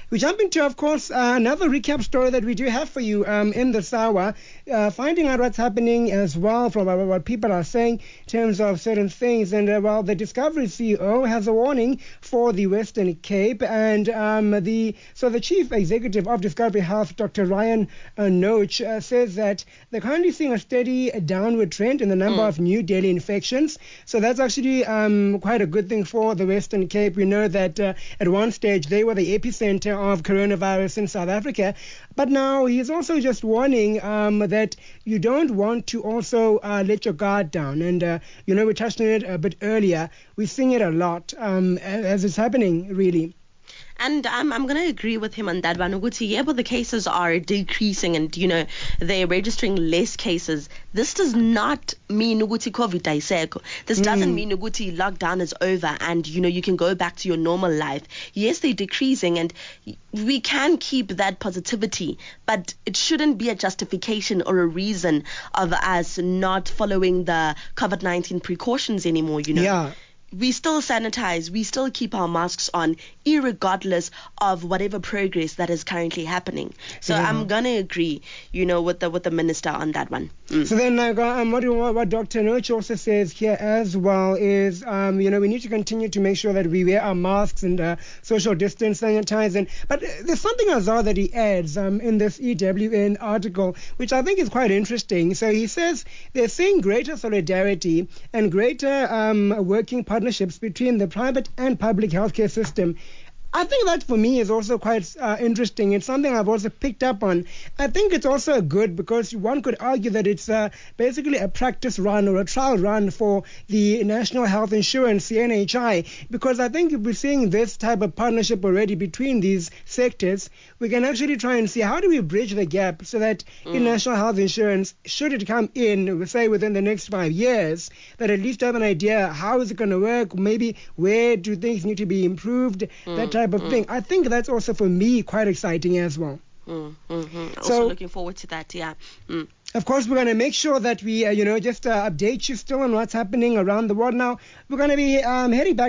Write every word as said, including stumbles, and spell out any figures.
We jump into, of course, uh, another recap story that we do have for you um, in this hour, uh, finding out what's happening as well from uh, what people are saying in terms of certain things. And, uh, well, the Discovery C E O has a warning for the Western Cape. And um, the so the chief executive of Discovery Health, Doctor Ryan uh, Noach, uh, says that they're currently seeing a steady downward trend in the number mm. of new daily infections. So that's actually um, quite a good thing for the Western Cape. We know that uh, at one stage they were the epicenter of coronavirus in South Africa. But now he's also just warning um, that you don't want to also uh, let your guard down. And, uh, you know, we touched on it a bit earlier. We're seeing it a lot um, as it's happening, really. And um, I'm going to agree with him on that one. Uguti, yeah, but the cases are decreasing and, you know, they're registering less cases. This does not mean Uguti COVID iseko. This mm. doesn't mean Uguti lockdown is over and, you know, you can go back to your normal life. Yes, they're decreasing and we can keep that positivity, but it shouldn't be a justification or a reason of us not following the COVID nineteen precautions anymore, you know. Yeah. We still sanitize, we still keep our masks on, irregardless of whatever progress that is currently happening. So yeah. I'm gonna agree, you know, with the with the minister on that one. Mm. So then, like, um, what, what Doctor Noach also says here as well is, um, you know, we need to continue to make sure that we wear our masks and uh, social distance, sanitize. And but there's something as well that he adds um, in this E W N article, which I think is quite interesting. So he says they're seeing greater solidarity and greater um, working partnerships between the private and public healthcare system. I think that for me is also quite uh, interesting. It's something I've also picked up on. I think it's also good because one could argue that it's uh, basically a practice run or a trial run for the National Health Insurance, the N H I, because I think if we're seeing this type of partnership already between these sectors, we can actually try and see how do we bridge the gap so that mm. in National Health Insurance, should it come in, say within the next five years, that at least have an idea how is it going to work, maybe where do things need to be improved, mm. that type of mm. thing. I think that's also for me quite exciting as well. Mm, mm-hmm. So, also looking forward to that, yeah. Mm. Of course, we're going to make sure that we, uh, you know, just uh, update you still on what's happening around the world now. We're going to be um, heading back